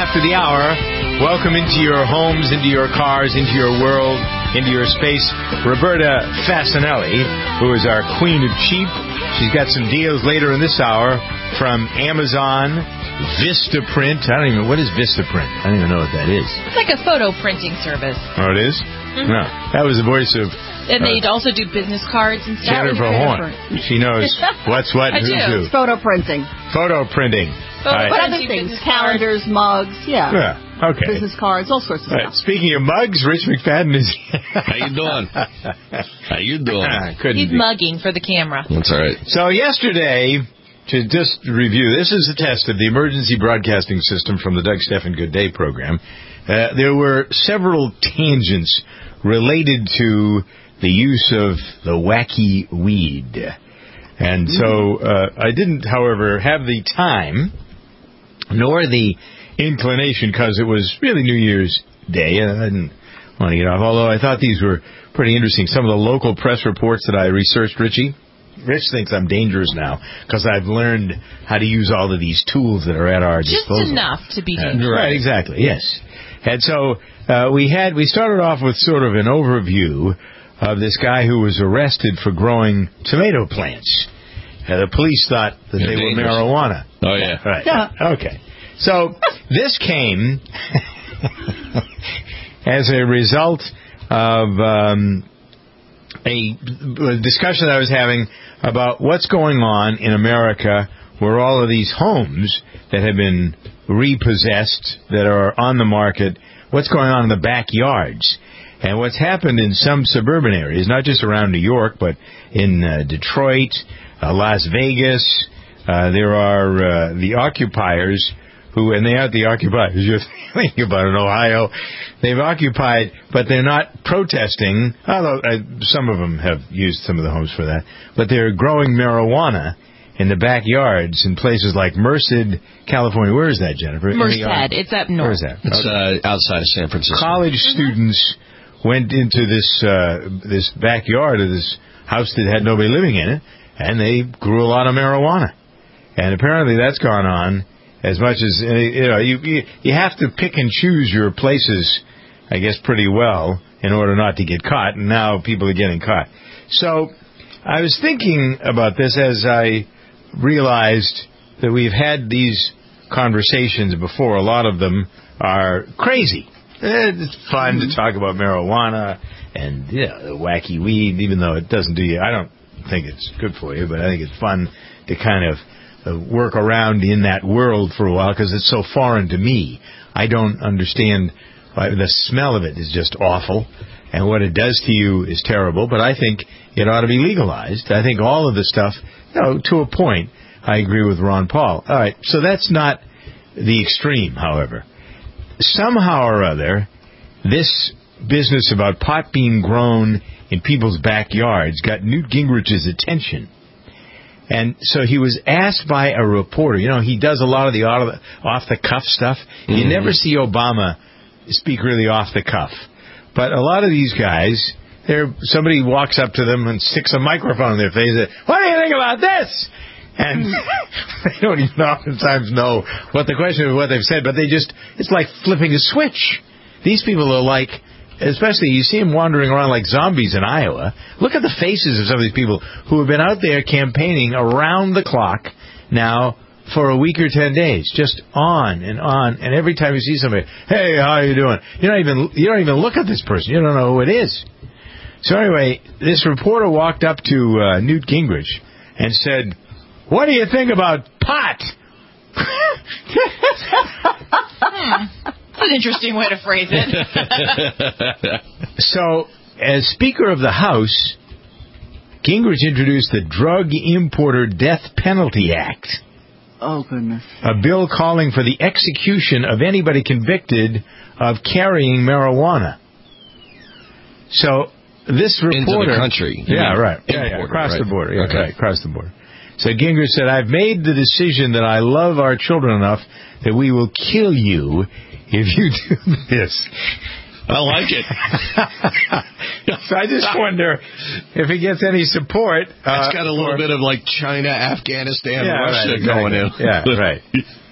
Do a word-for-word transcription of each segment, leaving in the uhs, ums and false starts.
after the hour. Welcome into your homes, into your cars, into your world, into your space. Roberta Fasanelli, who is our queen of cheap. She's got some deals later in this hour from Amazon, Vistaprint. I don't even, what is Vistaprint? I don't even know what that is. It's like a photo printing service. Oh, it is? Mm-hmm. No. That was the voice of... And they uh, also do business cards and stuff. Jennifer Horn. She knows what's what and who's who. Photo printing. Photo printing. Photo right. But other things, calendars, mugs, yeah. Yeah, okay. Business cards, all sorts of right. stuff. Speaking of mugs, Rich McFadden is... How you doing? How you doing? He's be. mugging for the camera. That's all right. So yesterday, to just review, this is a test of the emergency broadcasting system from the Doug Stephan Good Day program. Uh, there were several tangents related to the use of the wacky weed. And so uh, I didn't, however, have the time nor the inclination, because it was really New Year's Day, and I didn't want to get off, although I thought these were pretty interesting. Some of the local press reports that I researched, Richie, Rich thinks I'm dangerous now because I've learned how to use all of these tools that are at our Just disposal. Just enough to be dangerous. Uh, right, exactly, yes. And so uh, we had we started off with sort of an overview of this guy who was arrested for growing tomato plants. Uh, the police thought that They're they dangerous. were marijuana. Oh, yeah. Right. Yeah. Okay. So this came as a result of um, a, a discussion that I was having about what's going on in America where all of these homes that have been repossessed, that are on the market, what's going on in the backyards. And what's happened in some suburban areas, not just around New York, but in uh, Detroit, uh, Las Vegas, uh, there are uh, the occupiers who, and they aren't the occupiers, you're thinking about in Ohio, they've occupied, but they're not protesting, although uh, some of them have used some of the homes for that, but they're growing marijuana in the backyards in places like Merced, California. Where is that, Jennifer? Merced. It's up north. Where is that? It's uh, outside of San Francisco. College mm-hmm. students went into this uh, this backyard of this house that had nobody living in it, and they grew a lot of marijuana. And apparently that's gone on as much as, you know, you, you, you have to pick and choose your places, I guess, pretty well in order not to get caught, and now people are getting caught. So I was thinking about this as I realized that we've had these conversations before. A lot of them are crazy. It's fun mm-hmm. to talk about marijuana and, you know, the wacky weed, even though it doesn't do you. I don't think it's good for you, but I think it's fun to kind of uh, work around in that world for a while because it's so foreign to me. I don't understand. Uh, the smell of it is just awful, and what it does to you is terrible, but I think it ought to be legalized. I think all of the stuff, you know, to a point, I agree with Ron Paul. All right, so that's not the extreme, however. Somehow or other, this business about pot being grown in people's backyards got Newt Gingrich's attention. And so he was asked by a reporter. You know, he does a lot of the off-the-cuff stuff. Mm-hmm. You never see Obama speak really off-the-cuff. But a lot of these guys, they're, somebody walks up to them and sticks a microphone in their face and says, "What do you think about this?" And they don't even oftentimes know what the question is, what they've said, but they just, it's like flipping a switch. These people are like, especially, you see them wandering around like zombies in Iowa. Look at the faces of some of these people who have been out there campaigning around the clock now for a week or ten days, just on and on. And every time you see somebody, "Hey, how are you doing?" You don't even, you don't even look at this person. You don't know who it is. So anyway, this reporter walked up to uh, Newt Gingrich and said, "What do you think about pot?" hmm. That's an interesting way to phrase it. So, as Speaker of the House, Gingrich introduced the Drug Importer Death Penalty Act. Oh, goodness. A bill calling for the execution of anybody convicted of carrying marijuana. So, this reporter... Into the country. Yeah, right. Yeah, yeah, across right. the border. Yeah, okay. right, across the border. So Gingrich said, "I've made the decision that I love our children enough that we will kill you if you do this." I like it. So I just wonder if he gets any support. It's uh, got a little or, bit of like China, Afghanistan, yeah, Russia right, exactly. going in. Yeah, right.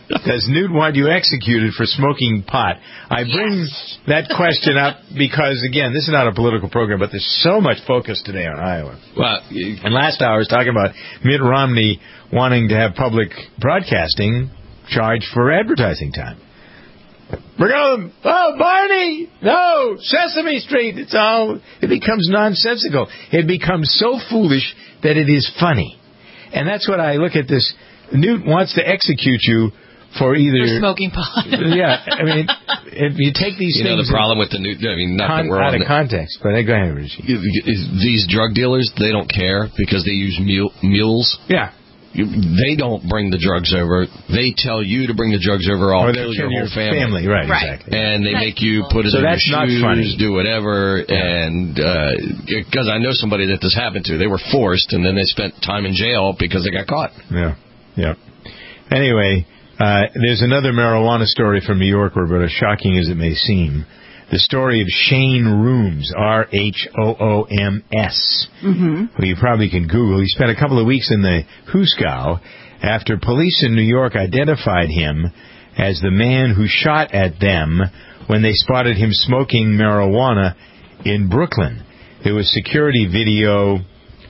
Does Newt want you executed for smoking pot? I bring Yes. that question up because, again, this is not a political program, but there's so much focus today on Iowa. Well, And last hour I was talking about Mitt Romney wanting to have public broadcasting charged for advertising time. We're going, oh, Barney, no, Sesame Street. It's all, it becomes nonsensical. It becomes so foolish that it is funny. And that's what I look at this. Newt wants to execute you for either... For smoking pot. Yeah, I mean, if you take these you things... know the problem with the new... I mean, not con- that we're out on of the, context, but go ahead, Richie. These drug dealers, they don't care because they use mule, mules. Yeah. You, they don't bring the drugs over. They tell you to bring the drugs over. I'll Or kill they'll your kill whole family. family. Right, Right. exactly. And they That's make you cool. put it So in that's your not shoes, funny. do whatever. And because I know somebody that this happened to. They were forced, and then they spent time in jail because they got caught. Yeah, yeah. Anyway, uh, there's another marijuana story from New York, Roberta, shocking as it may seem. The story of Shane Rooms, R H O O M S, Mm-hmm. who you probably can Google. He spent a couple of weeks in the Huskow after police in New York identified him as the man who shot at them when they spotted him smoking marijuana in Brooklyn. There was security video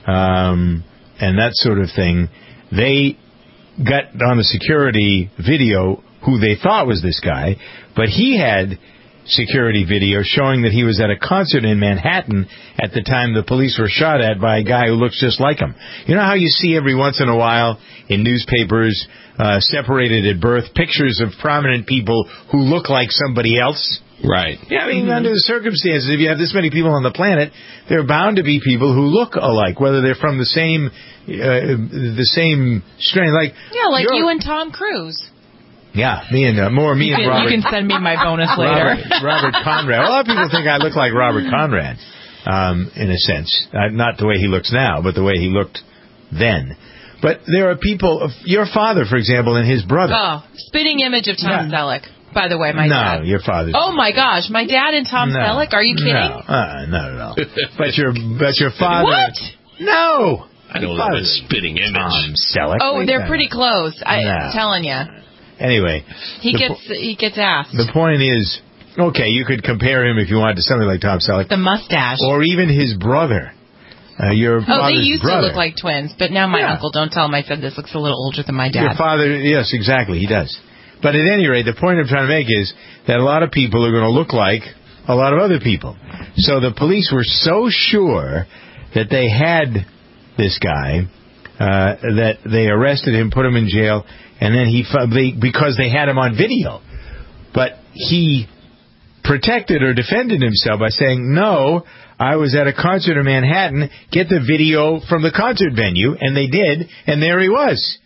um, and that sort of thing. They got on the security video who they thought was this guy, but he had security video showing that he was at a concert in Manhattan at the time the police were shot at by a guy who looks just like him. You know how you see every once in a while in newspapers, uh, separated at birth, pictures of prominent people who look like somebody else? Right. Yeah, I mean, under the circumstances, if you have this many people on the planet, there are bound to be people who look alike, whether they're from the same, uh, the same strain. Like Yeah, like you're- you and Tom Cruise. Yeah, me and uh, more me You and can, Robert. you can send me my bonus later. Robert, Robert Conrad. A lot of people think I look like Robert Conrad, um, in a sense. Uh, not the way he looks now, but the way he looked then. But there are people, your father, for example, and his brother. Oh, spitting image of Tom Yeah. Selleck. By the way, my no, dad. your father. Oh my gosh, my dad and Tom no, Selleck? Are you kidding? No, uh, not at all. but your, but your father. What? No. I don't Your know father- the spitting image. Tom Selleck. Oh, What are you they're talking pretty close. I, No. I'm telling you. about? Anyway. He the gets po- he gets asked. The point is, okay, you could compare him if you wanted to something like Tom Selleck. The mustache. Or even his brother. Uh, your Oh, father's they used brother. to look like twins, but now my Yeah. uncle, don't tell him I said this, looks a little older than my Your dad. father, yes, exactly, he does. But at any rate, the point I'm trying to make is that a lot of people are going to look like a lot of other people. So the police were so sure that they had this guy uh, that they arrested him, put him in jail, and then he they, because they had him on video. But he protected or defended himself by saying, no, I was at a concert in Manhattan, get the video from the concert venue, and they did, and there he was.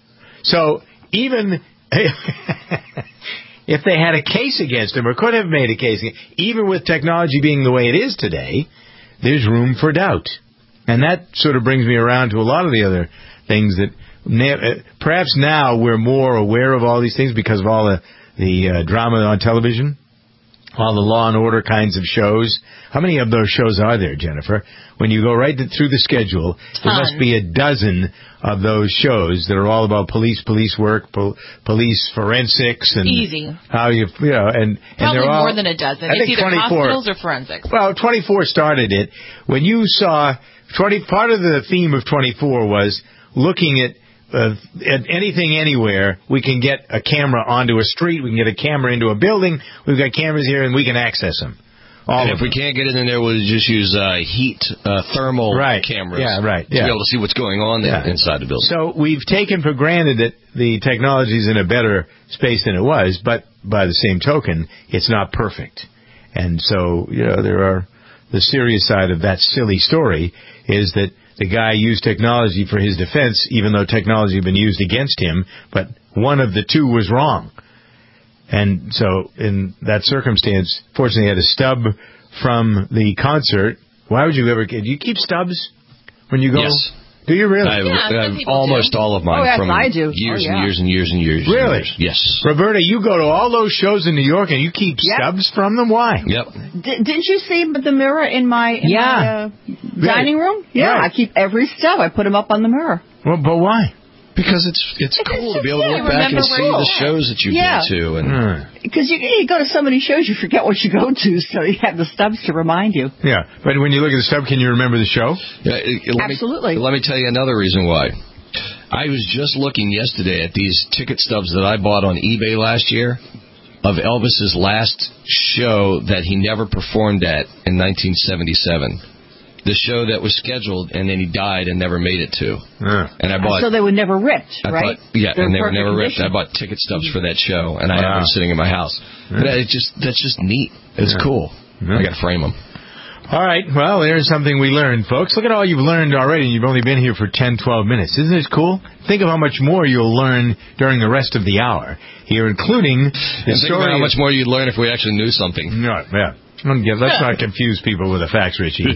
So even if they had a case against him, or could have made a case, even with technology being the way it is today, there's room for doubt. And that sort of brings me around to a lot of the other things that na- perhaps now we're more aware of all these things because of all the, the uh, drama on television, all the Law and Order kinds of shows. How many of those shows are there, Jennifer? When you go right through the schedule, there must be a dozen of those shows that are all about police, police work, pol- police forensics, and Easy. how you, you know, and, and Probably they're all more than a dozen. I It's think either twenty-four hospitals or forensics. Well, twenty-four started it. When you saw twenty, part of the theme of twenty-four was looking at uh, at anything, anywhere. We can get a camera onto a street. We can get a camera into a building. We've got cameras here, and we can access them. All And of if we them. can't get it in there, we'll just use uh, heat, uh, thermal Right. cameras. Yeah, right. To Yeah. be able to see what's going on there Yeah. inside the building. So we've taken for granted that the technology is in a better space than it was, but by the same token, it's not perfect. And so, you know, there are the serious side of that silly story is that the guy used technology for his defense, even though technology had been used against him, but one of the two was wrong. And so in that circumstance, fortunately, he had a stub from the concert. Why would you ever get, do you keep stubs when you go? Yes. Do you really? I have, Yeah, some I have people almost do. all of mine Oh, yes, from I do. years Oh, yeah. and years and years and years. Really? And years. Yes. Roberta, you go to all those shows in New York and you keep Yep. stubs from them? Why? Yep. D- didn't you see the mirror in my, in Yeah. my uh, dining room? Yeah, Right. I keep every stub. I put them up on the mirror. Well, but why? Because it's it's cool to be able to look back and see the shows that you've yeah. been to. and Because you, you go to so many shows, you forget what you go to, so you have the stubs to remind you. Yeah, but when you look at the stub, can you remember the show? Yeah, it, it, let Absolutely. Me, let me tell you another reason why. I was just looking yesterday at these ticket stubs that I bought on eBay last year of Elvis's last show that he never performed at in nineteen seventy-seven. The show that was scheduled, and then he died and never made it to. Yeah. And I bought. So they were never ripped, I right? Bought, yeah, They're and they were never condition. ripped. I bought ticket stubs for that show, and I wow. have them sitting in my house. Yeah. But it just that's just neat. It's yeah. cool. Yeah. I got to frame them. All right. Well, there's something we learned, folks. Look at all you've learned already, and you've only been here for ten, twelve minutes. Isn't this cool? Think of how much more you'll learn during the rest of the hour here, including the and think story. about how much more you'd learn if we actually knew something. No, yeah. Let's not confuse people with the facts, Richie.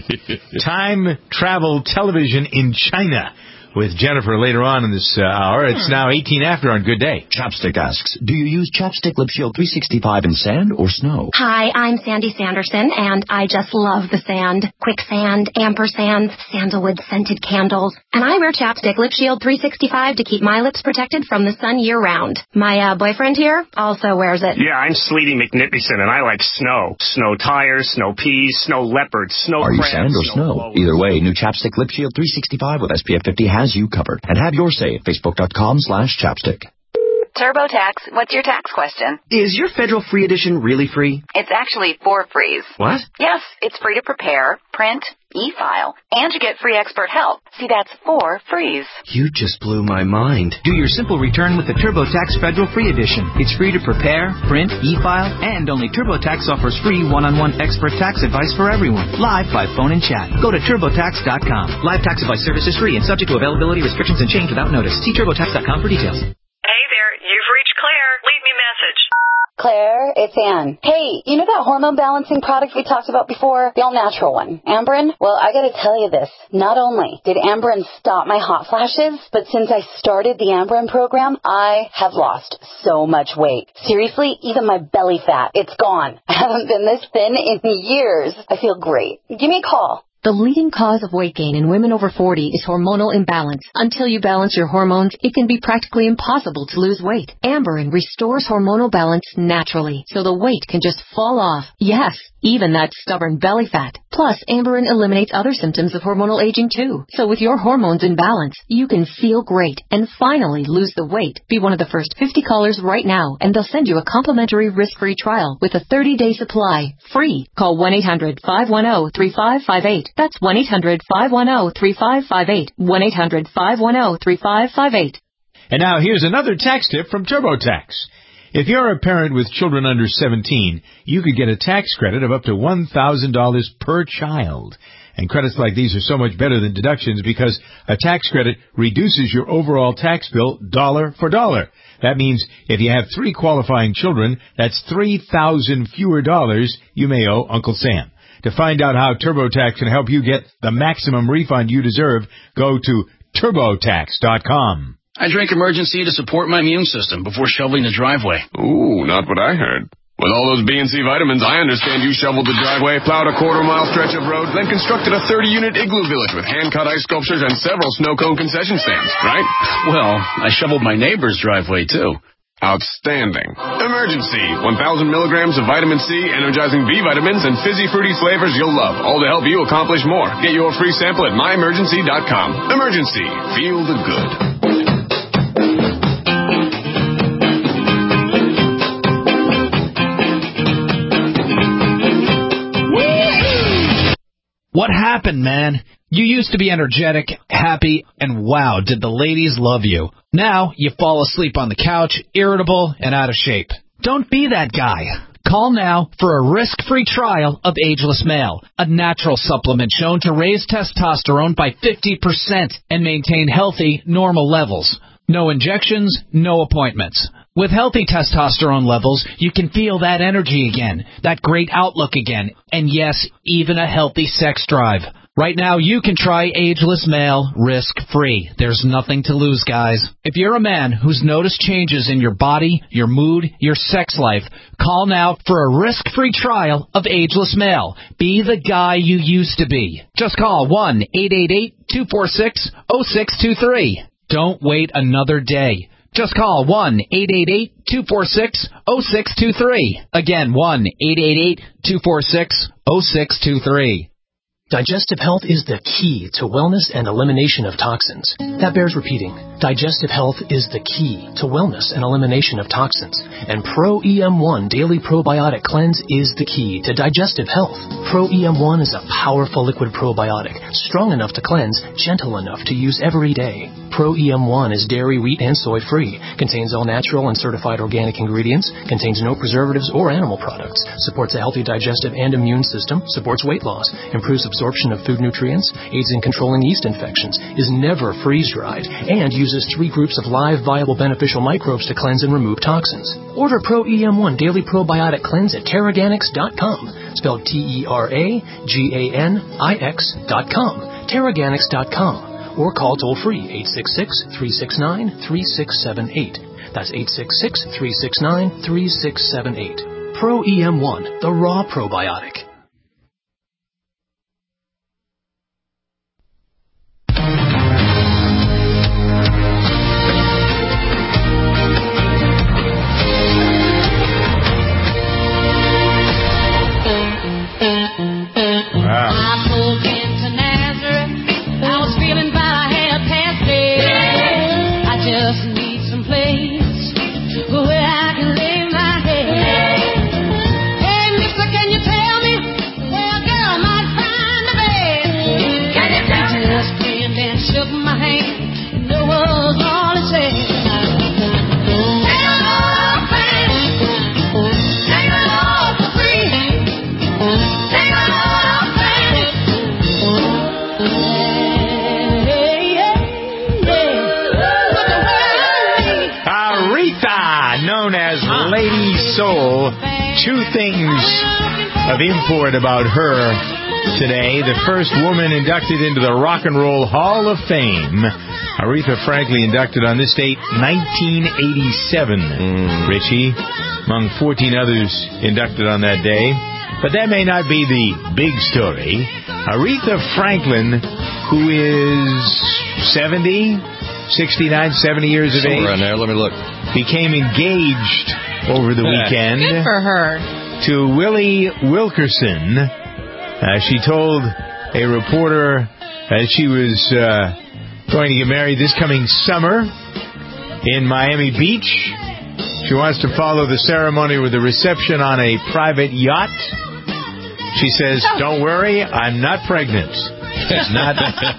Time travel television in China with Jennifer later on in this uh, hour. It's now eighteen after on Good Day. Chapstick asks, do you use Chapstick Lip Shield three sixty-five in sand or snow? Hi, I'm Sandy Sanderson, and I just love the sand. Quicksand, ampersands, sandalwood scented candles. And I wear Chapstick Lip Shield three sixty-five to keep my lips protected from the sun year-round. My uh, boyfriend here also wears it. Yeah, I'm Sleety McNippyson, and I like snow. Snow tires, snow peas, snow leopards, snow Are you crabs, sand or snow? snow Either way, new Chapstick Lip Shield three sixty-five with S P F fifty has you covered. And have your say at facebook.com slash chapstick. TurboTax, what's your tax question? Is your federal free edition really free? It's actually four frees. What? Yes, it's free to prepare, print, e-file, and you get free expert help. See, that's four frees. You just blew my mind. Do your simple return with the TurboTax Federal Free Edition. It's free to prepare, print, e-file, and only TurboTax offers free one-on-one expert tax advice for everyone, live by phone and chat. Go to turbotax dot com. Live tax advice service is free and subject to availability restrictions and change without notice. See turbotax dot com for details. Hey there, you've reached Claire. Leave me a message. Claire, it's Ann. Hey, you know that hormone balancing product we talked about before? The all-natural one. Amberen? Well, I gotta tell you this. Not only did Amberen stop my hot flashes, but since I started the Amberen program, I have lost so much weight. Seriously, even my belly fat, it's gone. I haven't been this thin in years. I feel great. Give me a call. The leading cause of weight gain in women over forty is hormonal imbalance. Until you balance your hormones, it can be practically impossible to lose weight. Amberen restores hormonal balance naturally, so the weight can just fall off. Yes, even that stubborn belly fat. Plus, Amberen eliminates other symptoms of hormonal aging too. So with your hormones in balance, you can feel great and finally lose the weight. Be one of the first fifty callers right now, and they'll send you a complimentary risk-free trial with a thirty-day supply, free. Call one eight hundred, five one zero, three five five eight. That's one eight hundred, five one zero, three five five eight. one eight hundred, five one zero, three five five eight. And now here's another tax tip from TurboTax. If you're a parent with children under seventeen, you could get a tax credit of up to one thousand dollars per child. And credits like these are so much better than deductions because a tax credit reduces your overall tax bill dollar for dollar. That means if you have three qualifying children, that's three thousand fewer dollars you may owe Uncle Sam. To find out how TurboTax can help you get the maximum refund you deserve, go to turbotax dot com. I drink Emergency to support my immune system before shoveling the driveway. Ooh, not what I heard. With all those B and C vitamins, I understand you shoveled the driveway, plowed a quarter-mile stretch of road, then constructed a thirty-unit igloo village with hand-cut ice sculptures and several snow cone concession stands, right? Well, I shoveled my neighbor's driveway, too. Outstanding. Emergency. one thousand milligrams of vitamin C, energizing B vitamins, and fizzy fruity flavors you'll love, all to help you accomplish more. Get your free sample at my emergency dot com. Emergency. Feel the good. What happened, man? You used to be energetic, happy, and wow, did the ladies love you. Now, you fall asleep on the couch, irritable, and out of shape. Don't be that guy. Call now for a risk-free trial of Ageless Male, a natural supplement shown to raise testosterone by fifty percent and maintain healthy, normal levels. No injections, no appointments. With healthy testosterone levels, you can feel that energy again, that great outlook again, and yes, even a healthy sex drive. Right now, you can try Ageless Male risk-free. There's nothing to lose, guys. If you're a man who's noticed changes in your body, your mood, your sex life, call now for a risk-free trial of Ageless Male. Be the guy you used to be. Just call one eight eight eight, two four six, zero six two three. Don't wait another day. Just call one eight eight eight, two four six, zero six two three. Again, one eight eight eight, two four six, zero six two three. Digestive health is the key to wellness and elimination of toxins. That bears repeating. Digestive health is the key to wellness and elimination of toxins. And Pro E M one Daily Probiotic Cleanse is the key to digestive health. Pro E M one is a powerful liquid probiotic, strong enough to cleanse, gentle enough to use every day. Pro E M one is dairy, wheat, and soy free, contains all natural and certified organic ingredients, contains no preservatives or animal products, supports a healthy digestive and immune system, supports weight loss, improves absorption of food nutrients, aids in controlling yeast infections, is never freeze-dried, and uses three groups of live, viable, beneficial microbes to cleanse and remove toxins. Order Pro E M one Daily Probiotic Cleanse at Terraganics dot com, spelled T E R A G A N I X dot com, Terraganics dot com, or call toll-free eight six six, three six nine, three six seven eight. That's eight six six, three six nine, three six seven eight. Pro E M one, the raw probiotic. I pulled into Nazareth. I was feeling about half past eight. I just need some place where I can lay my head. Hey, mister, can you tell me where a girl might find the bed? Can you tell me? He just grinned and shook my hand. No was all he said. Known as Lady Soul. Two things of import about her today. The first woman inducted into the Rock and Roll Hall of Fame. Aretha Franklin inducted on this date, nineteen eighty-seven. Mm. Richie, among fourteen others inducted on that day. But that may not be the big story. Aretha Franklin, who is seventy, sixty-nine, seventy years of Somewhere age. around there. Let me look. Became engaged over the weekend. Good for her. To Willie Wilkerson. Uh, she told a reporter that she was uh, going to get married this coming summer in Miami Beach. She wants to follow the ceremony with a reception on a private yacht. She says, "Don't worry, I'm not pregnant." It's not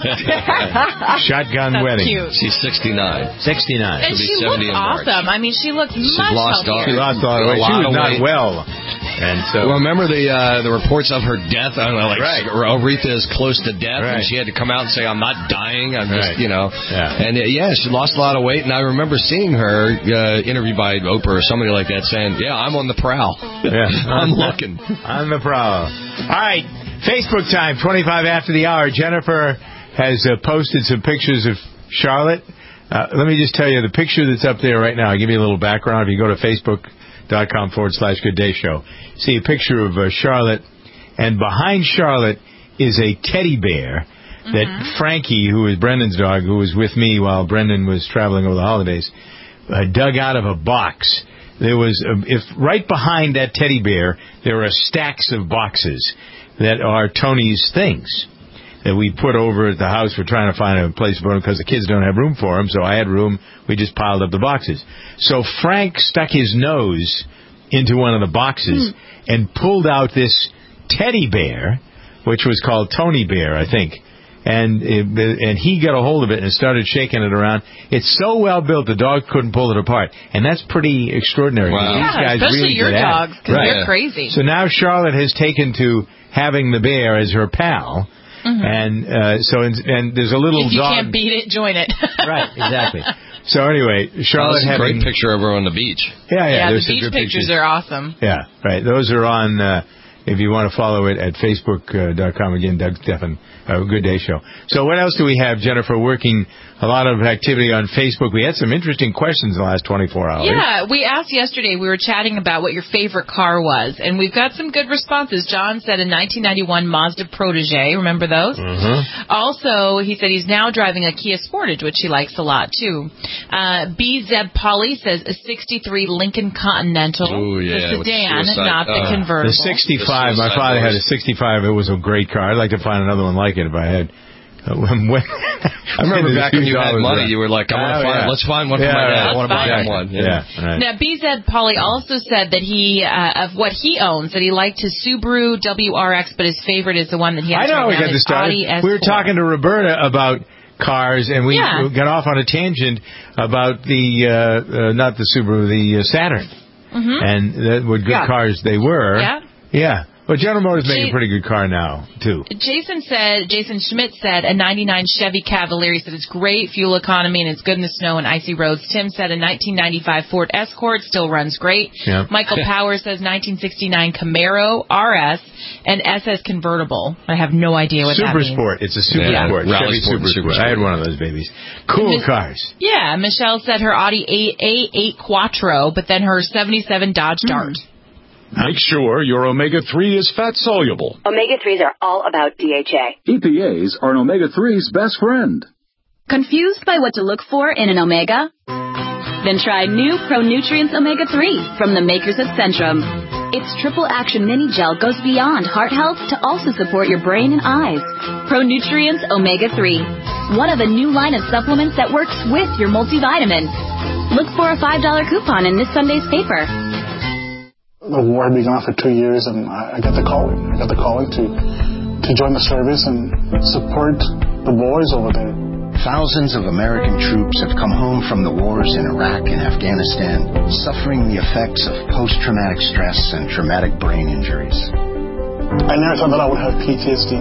shotgun That's wedding. Cute. She's sixty-nine. sixty-nine. And she looks awesome. I mean, she looks She's much lost all, healthier. She lost all the weight. She was not well. And so, well, remember the uh, the reports of her death? I don't know, like right. Aretha is close to death, right. and she had to come out and say, "I'm not dying. I'm just, right. you know." Yeah. And uh, yeah, she lost a lot of weight. And I remember seeing her uh, interviewed by Oprah or somebody like that, saying, "Yeah, I'm on the prowl. Yeah. I'm looking on the prowl." All right, Facebook time, twenty-five after the hour. Jennifer has uh, posted some pictures of Charlotte. Uh, let me just tell you, the picture that's up there right now, I'll give you a little background. If you go to Facebook.com forward slash Good Day Show, see a picture of uh, Charlotte, and behind Charlotte is a teddy bear mm-hmm. that Frankie, who is Brendan's dog, who was with me while Brendan was traveling over the holidays, uh, dug out of a box. There was, uh, if right behind that teddy bear, there are stacks of boxes that are Tony's things that we put over at the house. We're trying to find a place to put them because the kids don't have room for them, so I had room. We just piled up the boxes. So Frank stuck his nose into one of the boxes mm. and pulled out this teddy bear, which was called Tony Bear, I think. And it, and he got a hold of it and started shaking it around. It's so well built, the dog couldn't pull it apart. And that's pretty extraordinary. Wow. These Yeah, guys especially really your get at dogs, because right. they're crazy. So now Charlotte has taken to having the bear as her pal. Mm-hmm. And uh, so, in, and there's a little if you dog. can't beat it, join it. Right, exactly. So anyway, Charlotte oh, having a great picture of her on the beach. Yeah, yeah. Yeah, there's the beach some good pictures, pictures are awesome. Yeah, right. Those are on uh, if you want to follow it at facebook dot com. Again, Doug Stephan, uh, Good Day Show. So what else do we have, Jennifer? Working a lot of activity on Facebook. We had some interesting questions in the last twenty-four hours. Yeah, we asked yesterday, we were chatting about what your favorite car was, and we've got some good responses. John said a nineteen ninety-one Mazda Protege. Remember those? Mm-hmm. Also, he said he's now driving a Kia Sportage, which he likes a lot, too. Uh, B. Zeb Polly says a sixty-three Lincoln Continental. Ooh, yeah, the sedan, suicide. not the Uh, convertible. The sixty-five. My father had a sixty-five. It was a great car. I'd like to find another one like it if I had. Uh, when, I remember back when you had money, you were like, I want to oh, find, yeah. let's find one yeah, for my dad. right. I want to buy yeah. that one. Yeah, yeah right. Now, B Z Polly also said that he, uh, of what he owns, that he liked his Subaru W R X, but his favorite is the one that he has I know right we now, got his this started. Audi S four. We were talking to Roberta about cars, and we Yeah. got off on a tangent about the, uh, uh, not the Subaru, the uh, Saturn. Mm-hmm. And that, what good Yeah. cars they were. Yeah. Yeah. Well, General Motors make J- a pretty good car now, too. Jason said, Jason Schmidt said a ninety-nine Chevy Cavalier. He said it's great fuel economy and it's good in the snow and icy roads. Tim said a nineteen ninety-five Ford Escort still runs great. Yeah. Michael Powers says nineteen sixty-nine Camaro R S and S S convertible. I have no idea what Super that means. Sport. It's a Super Yeah. Sport. Rally Chevy Sport and Super Super Sport. I had Sport. one of those babies. Cool Mhm. cars. Yeah, Michelle said her Audi A eight Quattro, but then her seventy-seven Dodge Dart. Make sure your omega three is fat soluble. Omega threes are all about D H A. E P As are an omega three's best friend. Confused by what to look for in an omega? Then try new Pro Nutrients Omega three from the makers of Centrum. Its triple action mini gel goes beyond heart health to also support your brain and eyes. Pro Nutrients Omega three, one of a new line of supplements that works with your multivitamin. Look for a five dollar coupon in this Sunday's paper. The war had been gone for two years, and I got the calling. I got the calling to to join the service and support the boys over there. Thousands of American troops have come home from the wars in Iraq and Afghanistan, suffering the effects of post-traumatic stress and traumatic brain injuries. I never thought that I would have P T S D.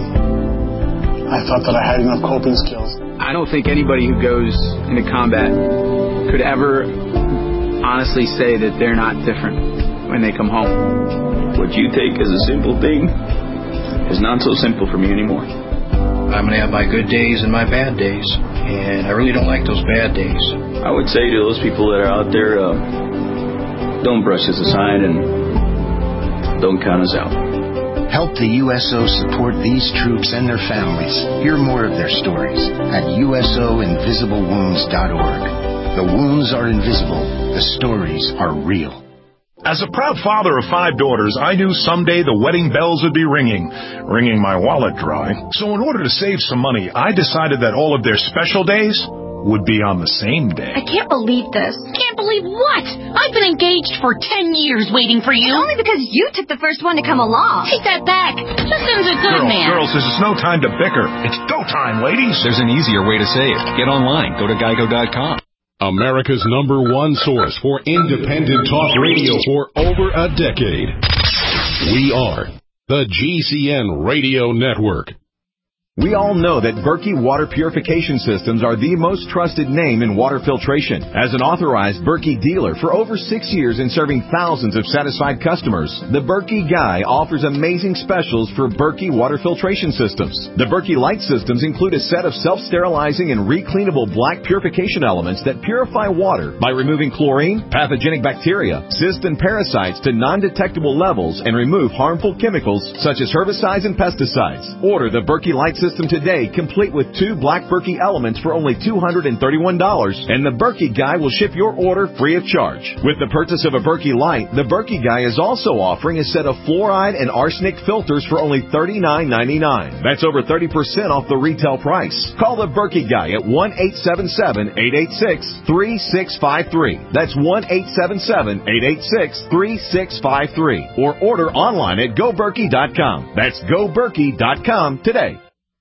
I thought that I had enough coping skills. I don't think anybody who goes into combat could ever honestly say that they're not different when they come home. What you take as a simple thing is not so simple for me anymore. I'm going to have my good days and my bad days, and I really don't like those bad days. I would say to those people that are out there, uh, don't brush us aside and don't count us out. Help the U S O support these troops and their families. Hear more of their stories at U S O invisible wounds dot org. The wounds are invisible. The stories are real. As a proud father of five daughters, I knew someday the wedding bells would be ringing, wringing my wallet dry. So in order to save some money, I decided that all of their special days would be on the same day. I can't believe this. Can't believe what? I've been engaged for ten years waiting for you. Only because you took the first one to come along. Take that back. Justin's a good Girls, man. girls, this is no time to bicker. It's go time, ladies. There's an easier way to save. Get online. Go to geico dot com. America's number one source for independent talk radio for over a decade. We are the G C N Radio Network. We all know that Berkey Water Purification Systems are the most trusted name in water filtration. As an authorized Berkey dealer for over six years and serving thousands of satisfied customers, the Berkey Guy offers amazing specials for Berkey Water Filtration Systems. The Berkey Light Systems include a set of self-sterilizing and recleanable black purification elements that purify water by removing chlorine, pathogenic bacteria, cysts, and parasites to non-detectable levels and remove harmful chemicals such as herbicides and pesticides. Order the Berkey Light System today, complete with two black Berkey elements for only two hundred thirty-one dollars, and the Berkey Guy will ship your order free of charge. With the purchase of a Berkey Light, the Berkey Guy is also offering a set of fluoride and arsenic filters for only thirty-nine ninety-nine. That's over thirty percent off the retail price. Call the Berkey Guy at one eight seven seven, eight eight six, three six five three. That's one eight seven seven, eight eight six, three six five three. Or order online at go berkey dot com. That's go berkey dot com today.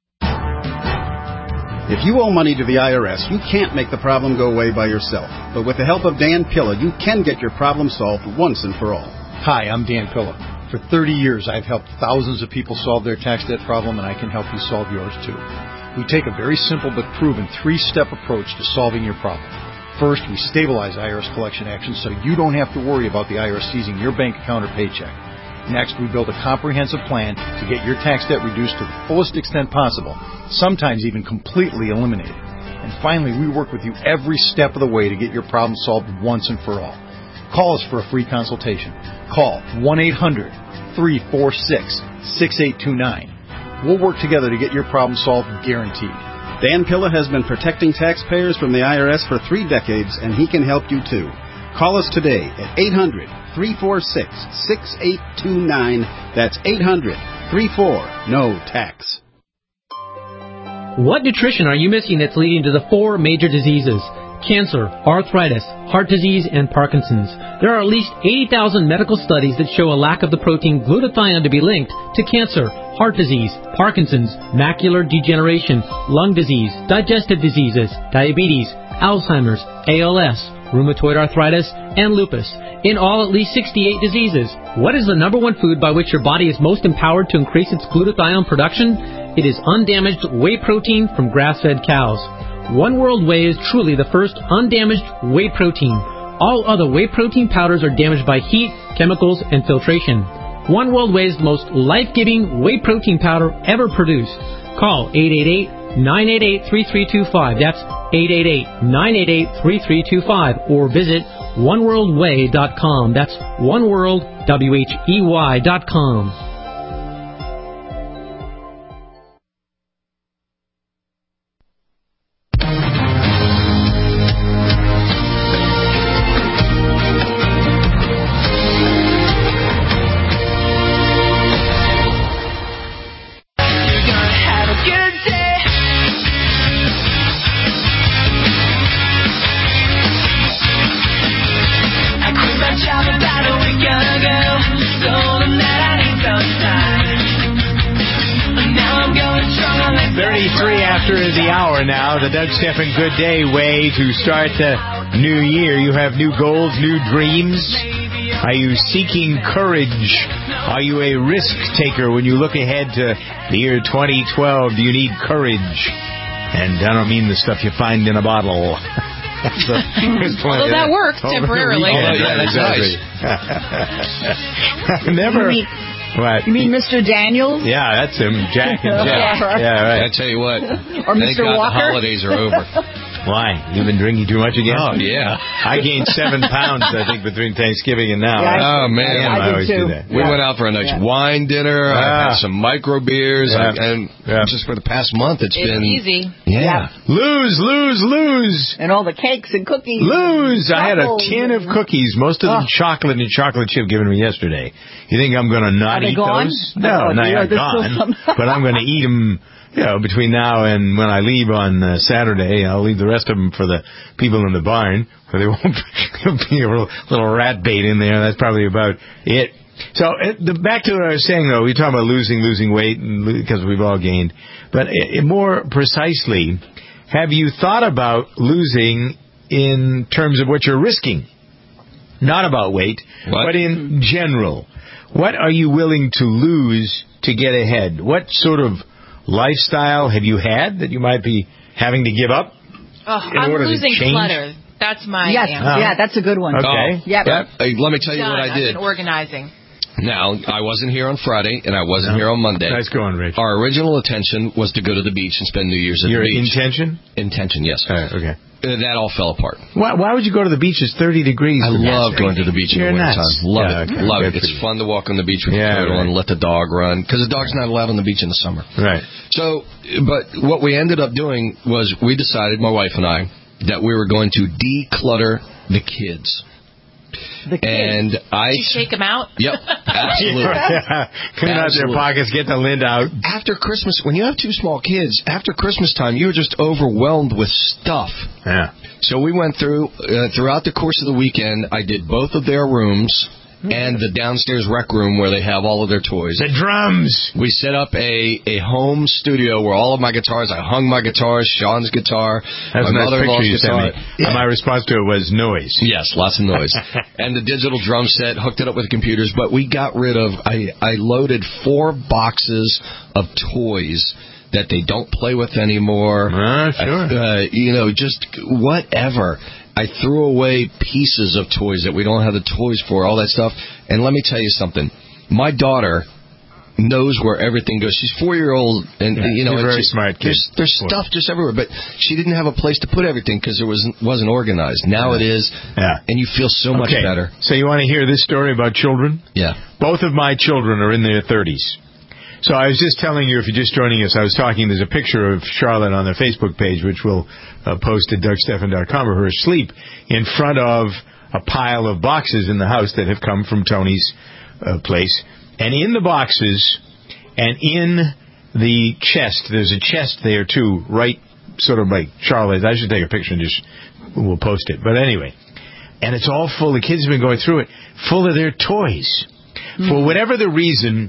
If you owe money to the I R S, you can't make the problem go away by yourself. But with the help of Dan Pilla, you can get your problem solved once and for all. Hi, I'm Dan Pilla. For thirty years, I've helped thousands of people solve their tax debt problem, and I can help you solve yours too. We take a very simple but proven three-step approach to solving your problem. First, we stabilize I R S collection actions so you don't have to worry about the I R S seizing your bank account or paycheck. Next, we build a comprehensive plan to get your tax debt reduced to the fullest extent possible, sometimes even completely eliminated. And finally, we work with you every step of the way to get your problem solved once and for all. Call us for a free consultation. Call one eight hundred, three four six, six eight two nine. We'll work together to get your problem solved, guaranteed. Dan Pilla has been protecting taxpayers from the I R S for three decades, and he can help you too. Call us today at eight hundred, three four six, six eight two nine. That's eight hundred, three four, N O tax. What nutrition are you missing that's leading to the four major diseases? Cancer, arthritis, heart disease, and Parkinson's. There are at least eighty thousand medical studies that show a lack of the protein glutathione to be linked to cancer, heart disease, Parkinson's, macular degeneration, lung disease, digestive diseases, diabetes, Alzheimer's, A L S, rheumatoid arthritis, and lupus. In all, at least sixty-eight diseases. What is the number one food by which your body is most empowered to increase its glutathione production? It is undamaged whey protein from grass-fed cows. One World Whey is truly the first undamaged whey protein. All other whey protein powders are damaged by heat, chemicals, and filtration. One World Whey is the most life-giving whey protein powder ever produced. Call eight eight eight, nine eight eight, three three two five. That's eight eight eight, nine eight eight, three three two five. Or visit one world whey dot com. That's oneworld, W H E Y dot com. The Doug Stephan Good Day way to start the new year. You have new goals, new dreams. Are you seeking courage? Are you a risk taker when you look ahead to the year twenty twelve? Do you need courage? And I don't mean the stuff you find in a bottle. Although that works temporarily. Oh, yeah, that's exactly. nice. Never... What? You mean Mister Daniels? Yeah, that's him. Jack and Jack. Yeah, yeah, right. I tell you what. Or Mister Mister Walker. The holidays are over. Why? You've been drinking too much again? Oh, yeah. I gained seven pounds, I think, between Thanksgiving and now. Yeah, oh, man. I, I, I always too. do that. We yeah. went out for a nice yeah. wine dinner. Yeah. I had some micro beers. Yeah. I, and yeah. just for the past month, it's, it's been... easy. Yeah. yeah. Lose, lose, lose. And all the cakes and cookies. Lose. I had a tin of cookies, most of them oh. chocolate and chocolate chip given me yesterday. You think I'm going to not Are eat they gone? those? No, no, they're gone. But I'm going to eat them... You know, between now and when I leave on uh, Saturday, I'll leave the rest of them for the people in the barn, where there won't be a little, little rat bait in there. That's probably about it. So uh, the, back to what I was saying, though, we talk about losing, losing weight, and because we've all gained. But uh, more precisely, have you thought about losing in terms of what you're risking? Not about weight, what? But in general. What are you willing to lose to get ahead? What sort of lifestyle have you had that you might be having to give up? Oh, I'm losing clutter. That's my yes. answer. Yeah, that's a good one. Okay. Oh, yep. yep. Hey, let me tell you Done. what I did. I've been organizing. Now, I wasn't here on Friday, and I wasn't no. here on Monday. Nice going, Rich. Our original intention was to go to the beach and spend New Year's at Your the beach. Your intention? Intention, yes. All right, okay. Uh, that all fell apart. Why, why would you go to the beach? It's thirty degrees. I love going to the beach in You're the wintertime. nuts. Love yeah, it. okay. Love Good it. It's fun to walk on the beach with yeah, the turtle right. and let the dog run, because the dog's not allowed on the beach in the summer. Right. So, but what we ended up doing was we decided, my wife and I, that we were going to declutter the kids. The kids. And I Did you shake them out? Yep, absolutely. yeah. Clean out their pockets, get the lint out. After Christmas, when you have two small kids, after Christmas time, you're just overwhelmed with stuff. Yeah. So we went through, uh, throughout the course of the weekend, I did both of their rooms and the downstairs rec room where they have all of their toys. The drums! We set up a, a home studio where all of my guitars, I hung my guitars, Sean's guitar, That's my a nice mother-in-law's picture you guitar. sent me. Yeah. My response to it was noise. Yes, lots of noise. And the digital drum set, hooked it up with computers, but we got rid of, I, I loaded four boxes of toys that they don't play with anymore. Uh, sure. Uh, you know, just whatever. I threw away pieces of toys that we don't have the toys for, all that stuff. And let me tell you something. my daughter knows where everything goes. She's four-year-old, and yeah, you know, she's a very just, smart kid. There's, there's stuff just everywhere, but she didn't have a place to put everything because it wasn't wasn't organized. Now yeah. it is, yeah. and you feel so much okay. better. So you want to hear this story about children? Yeah. Both of my children are in their thirties. So I was just telling you, if you're just joining us, I was talking, there's a picture of Charlotte on their Facebook page, which we'll uh, post at Doug Stephan dot com, of her asleep in front of a pile of boxes in the house that have come from Tony's uh, place. And in the boxes and in the chest, there's a chest there too, right sort of like Charlotte's. I should take a picture and just, we'll post it. But anyway, and it's all full, the kids have been going through it, full of their toys. Mm-hmm. For whatever the reason,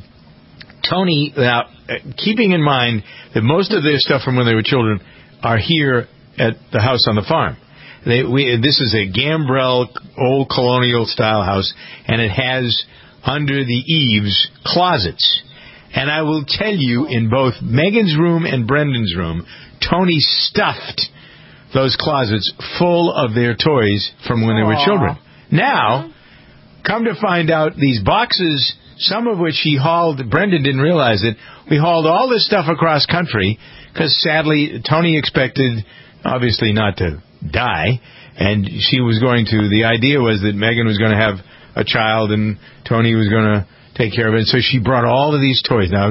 Tony, now, uh, keeping in mind that most of their stuff from when they were children are here at the house on the farm. They, we, this is a gambrel, old colonial-style house, and it has, under the eaves, closets. And I will tell you, in both Megan's room and Brendan's room, Tony stuffed those closets full of their toys from when Aww. They were children. Now, come to find out, these boxes, some of which he hauled, Brendan didn't realize it, we hauled all this stuff across country, because sadly, Tony expected, obviously not to die, and she was going to, the idea was that Megan was going to have a child and Tony was going to take care of it. So she brought all of these toys. Now,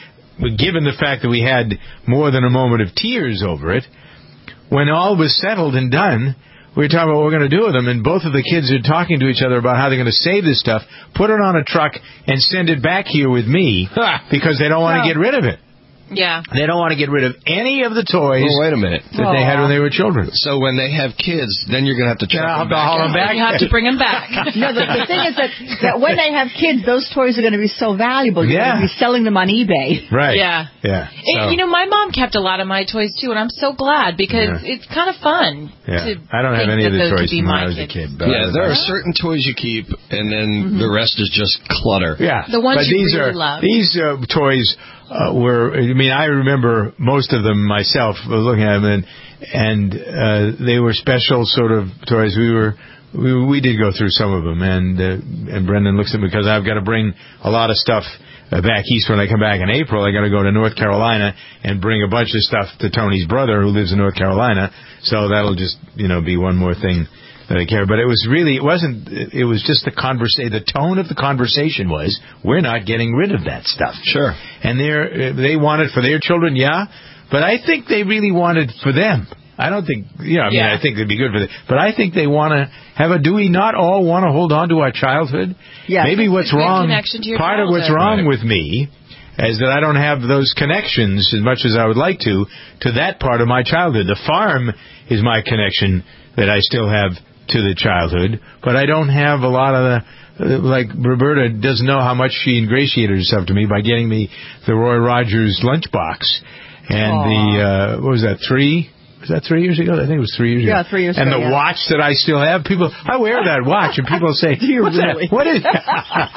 given the fact that we had more than a moment of tears over it, when all was settled and done, we were talking about what we're going to do with them, and both of the kids are talking to each other about how they're going to save this stuff, put it on a truck, and send it back here with me because they don't want to get rid of it. Yeah. They don't want to get rid of any of the toys well, wait a minute. that Aww. They had when they were children. So when they have kids, then you're going to have to truck yeah, them back. Haul them back. You have to bring them back. No, the, the thing is that, that when they have kids, those toys are going to be so valuable. You're yeah. going to be selling them on eBay. Right. Yeah. Yeah. So. You know, my mom kept a lot of my toys, too, and I'm so glad because yeah. it's kind of fun. Yeah. To I don't have any of the toys from when I was kids. a kid. But yeah, there are certain toys you keep, and then mm-hmm. the rest is just clutter. Yeah. The ones but you these really are, love. These uh, toys... Uh, were I mean I remember most of them myself looking at them and and uh, they were special sort of toys. We were we, we did go through some of them and uh, and Brendan looks at me because I've got to bring a lot of stuff uh, back east when I come back in April. I got to go to North Carolina and bring a bunch of stuff to Tony's brother who lives in North Carolina. So that'll just you know be one more thing that I care. But it was really, it wasn't, it was just the conversation, the tone of the conversation was, we're not getting rid of that stuff. Sure. And they're, they want it for their children, yeah, but I think they really want it for them. I don't think, you know, I mean, yeah. I think it'd be good for them, but I think they want to have a, do we not all want to hold on to our childhood? Yeah. Maybe what's wrong, part childhood. of what's wrong right. with me is that I don't have those connections as much as I would like to, to that part of my childhood. The farm is my connection that I still have to the childhood, but I don't have a lot of the, like Roberta doesn't know how much she ingratiated herself to me by getting me the Roy Rogers lunchbox and Aww. the, uh, what was that, three? Was that three years ago? I think it was three years yeah, ago. Yeah, three years and ago. And the yeah. watch that I still have, people, I wear that watch, and people say, Do you what's really? that? What is that?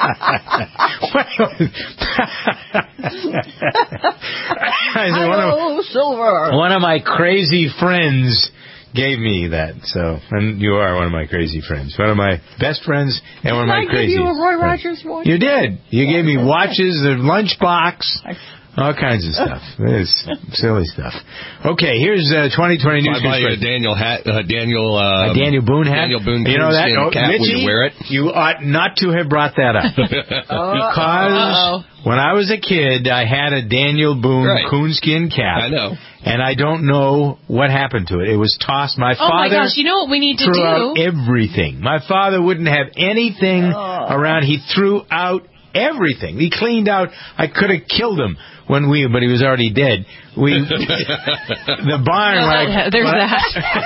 I said, one Hello, of, silver. One of my crazy friends gave me that, so, and you are one of my crazy friends. One of my best friends and one of my crazy friends. Did I give you a Roy friends. Rogers watch? You did. You gave me watches, a lunchbox. All kinds of stuff. It's silly stuff. Okay, here's uh, twenty twenty news. I buy you a Daniel hat, uh, Daniel, uh, a Daniel Boone hat. Daniel Boone. You know that? Oh, cap, Richie, will you wear it? You ought not to have brought that up because when I was a kid, I had a Daniel Boone right. coonskin cap. I know, and I don't know what happened to it. It was tossed. My oh father. Oh my gosh! You know what we need to threw do? Out everything. My father wouldn't have anything oh. around. He threw out everything. He cleaned out. I could have killed him. When we, but he was already dead. We, the barn, no, like, there's that.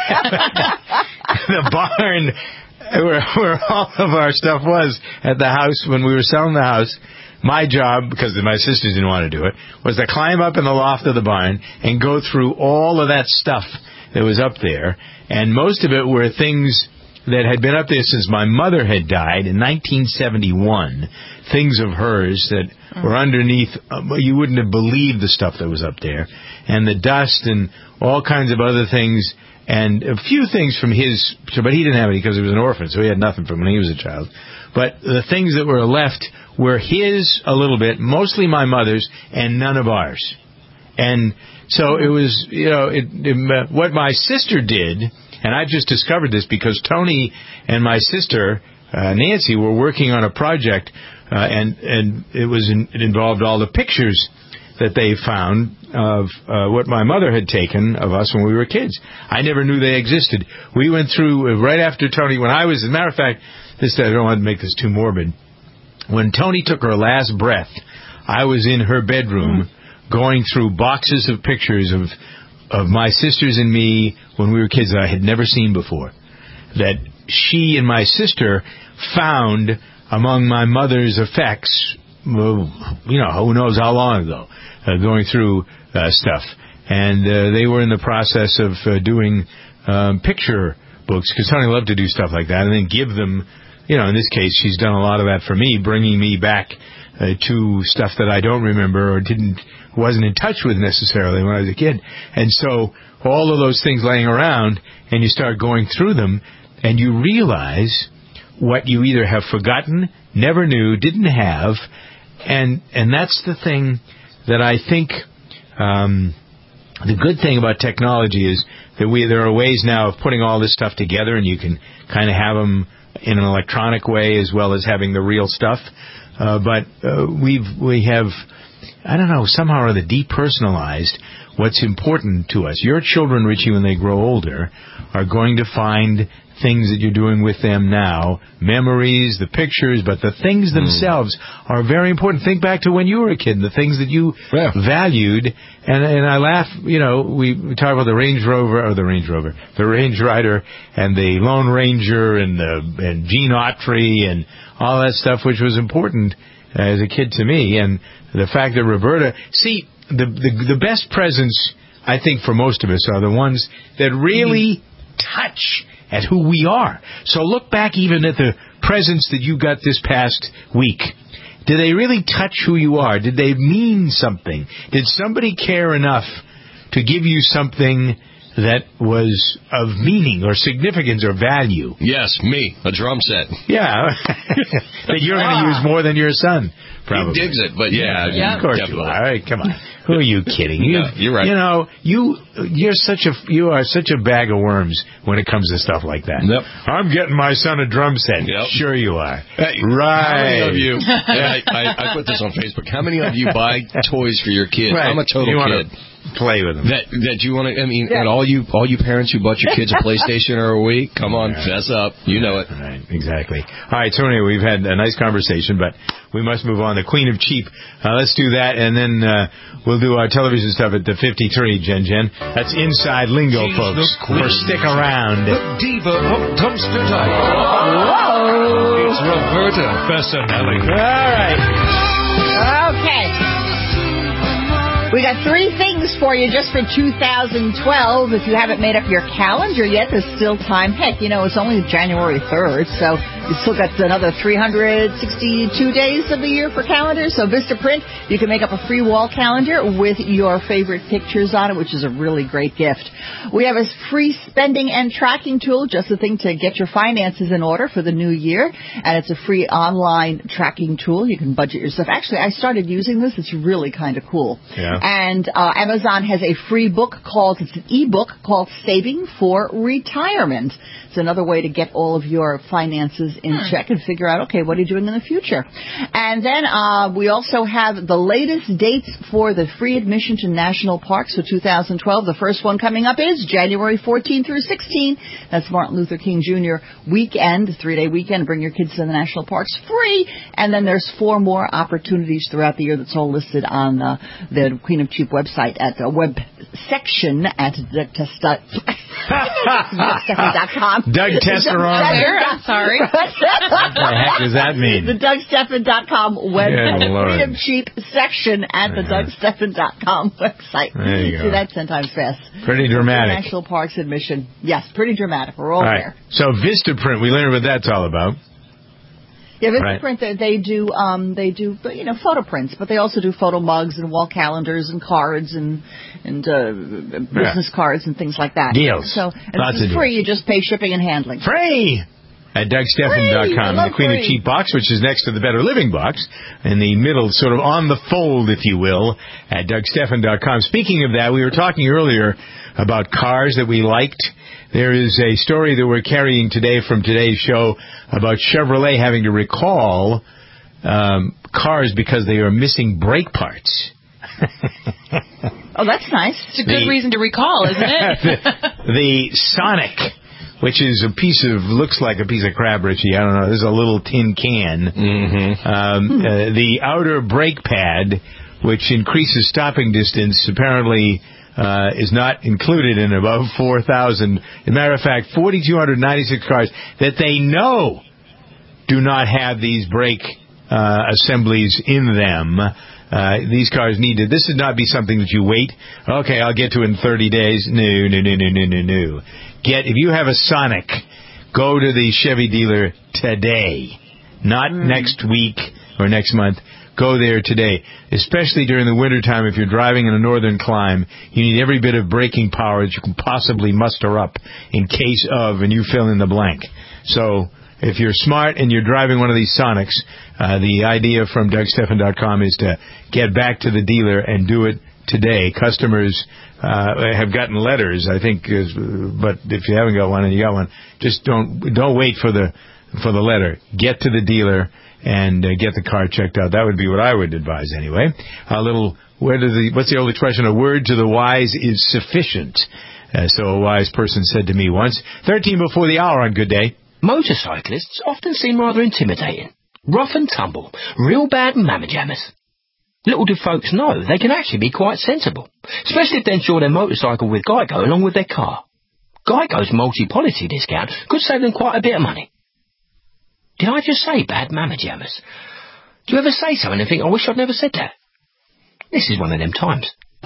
the barn, where, where all of our stuff was at the house when we were selling the house. My job, because my sisters didn't want to do it, was to climb up in the loft of the barn and go through all of that stuff that was up there. And most of it were things that had been up there since my mother had died in nineteen seventy-one. Things of hers that were underneath. Uh, you wouldn't have believed the stuff that was up there. And the dust and all kinds of other things. And a few things from his, but he didn't have any because he was an orphan, so he had nothing from when he was a child. But the things that were left were his a little bit, mostly my mother's, and none of ours. And so it was, you know, it, it, what my sister did, and I've just discovered this because Tony and my sister, uh, Nancy, were working on a project, uh, and, and it was in, it involved all the pictures that they found of uh, what my mother had taken of us when we were kids. I never knew they existed. We went through, uh, right after Tony, when I was, as a matter of fact, this I don't want to make this too morbid, when Tony took her last breath, I was in her bedroom going through boxes of pictures of of my sisters and me when we were kids that I had never seen before, that she and my sister found among my mother's effects, well, you know, who knows how long ago, uh, going through uh, stuff. And uh, they were in the process of uh, doing um, picture books, because Tony loved to do stuff like that, and then give them, you know, in this case, she's done a lot of that for me, bringing me back uh, to stuff that I don't remember or didn't, wasn't in touch with necessarily when I was a kid. And so all of those things laying around, and you start going through them, and you realize what you either have forgotten, never knew, didn't have, and and that's the thing that I think um, the good thing about technology is that we there are ways now of putting all this stuff together, and you can kind of have them in an electronic way as well as having the real stuff. Uh, but uh, we've we have, I don't know, somehow or other depersonalized what's important to us. Your children, Richie, when they grow older, are going to find things that you're doing with them now, memories, the pictures, but the things themselves mm. are very important. Think back to when you were a kid, the things that you yeah. valued. And and I laugh, you know, we, we talk about the Range Rover, or the Range Rover, the Range Rider, and the Lone Ranger, and the and Gene Autry, and all that stuff, which was important uh, as a kid to me. And the fact that Roberta, see, the, the the best presents, I think, for most of us are the ones that really mm-hmm. touch at who we are. So look back even at the presents that you got this past week. Did they really touch who you are? Did they mean something? Did somebody care enough to give you something that was of meaning or significance or value? Yes, me, a drum set. Yeah, that you're going to use more than your son, probably. He digs it, but yeah, yeah, of course definitely. You are. All right, come on. Who are you kidding? You, no, you're right. You know, you you're such a you are such a bag of worms when it comes to stuff like that. Yep. I'm getting my son a drum set. Yep. Sure you are. Hey, right. How many of you? Yeah, I, I, I put this on Facebook. How many of you buy toys for your kid? Right. I'm a total you kid. Play with them. That that you want to? I mean, yeah. and all you all you parents who bought your kids a PlayStation or a Wii, come on, yeah. fess up. You know it. Right. Exactly. All right. So anyway, we've had a nice conversation, but we must move on. The Queen of Cheap. Uh, let's do that, and then uh, we'll do our television stuff at the fifty-three. Jen Jen. That's inside lingo, She's folks. For stick around. The diva of dumpster diving. Whoa! It's Roberta Bessanelli. All right. Okay. We got three things for you just for two thousand twelve. If you haven't made up your calendar yet, there's still time. Heck, you know, it's only January third, so you still got another three hundred sixty-two days of the year for calendars. So Vistaprint, you can make up a free wall calendar with your favorite pictures on it, which is a really great gift. We have a free spending and tracking tool, just the thing to get your finances in order for the new year. And it's a free online tracking tool. You can budget your stuff. Actually, I started using this. It's really kind of cool. Yeah. And uh, Amazon has a free book called, it's an e-book called Saving for Retirement. It's another way to get all of your finances in hmm. check and figure out, okay, what are you doing in the future? And then uh, we also have the latest dates for the free admission to national parks for two thousand twelve. The first one coming up is January fourteenth through sixteenth. That's Martin Luther King Junior weekend, three-day weekend. Bring your kids to the national parks free. And then there's four more opportunities throughout the year that's all listed on uh, the Queen of Cheap website at the web section at doug testa dot com. Doug Testaron. I'm sorry. What the heck does that mean? The Doug Stephan dot com website. Yeah, Lord. Freedom Cheap section at the Doug Stephan dot com website. There you See go. that ten times fast. Pretty dramatic. National Parks admission. Yes, pretty dramatic. We're all, all right. there. So Vistaprint, we learned what that's all about. Yeah, Vistaprint, right. they do, um, they do, you know, photo prints, but they also do photo mugs and wall calendars and cards and and uh, business yeah. cards and things like that. Deals. So and Lots this is of free. deals. You just pay shipping and handling. Free. at Doug Stephan dot com. The Queen of Cheap box, which is next to the Better Living box, in the middle, sort of on the fold, if you will, at Doug Stephan dot com. Speaking of that, we were talking earlier about cars that we liked. There is a story that we're carrying today from today's show about Chevrolet having to recall um, cars because they are missing brake parts. Oh, that's nice. It's a good The- reason to recall, isn't it? the, the Sonic, which is a piece of, looks like a piece of crab, Richie. I don't know. This is a little tin can. Mm-hmm. Um, Hmm. uh, the outer brake pad, which increases stopping distance, apparently uh, is not included in above four thousand. As a matter of fact, four thousand two hundred ninety-six cars that they know do not have these brake uh, assemblies in them. Uh, these cars need to, this should not be something that you wait. Okay, I'll get to it in thirty days. No, no, no, no, no, no, no. Get, if you have a Sonic, go to the Chevy dealer today. Not mm. next week or next month. Go there today. Especially during the wintertime, if you're driving in a northern clime, you need every bit of braking power that you can possibly muster up in case of, and you fill in the blank. So, if you're smart and you're driving one of these Sonics, uh, the idea from Doug Stephan dot com is to get back to the dealer and do it today. Customers uh, have gotten letters, I think, is, but if you haven't got one and you got one, just don't don't wait for the for the letter. Get to the dealer and uh, get the car checked out. That would be what I would advise anyway. A little, where does the what's the old expression? A word to the wise is sufficient. Uh, so a wise person said to me once. Thirteen before the hour on Good Day. Motorcyclists often seem rather intimidating. Rough and tumble. Real bad mamma jammers. Little do folks know they can actually be quite sensible. Especially if they insure their motorcycle with Geico along with their car. Geico's multi-policy discount could save them quite a bit of money. Did I just say bad mamma jammers? Do you ever say something and think, I wish I'd never said that? This is one of them times.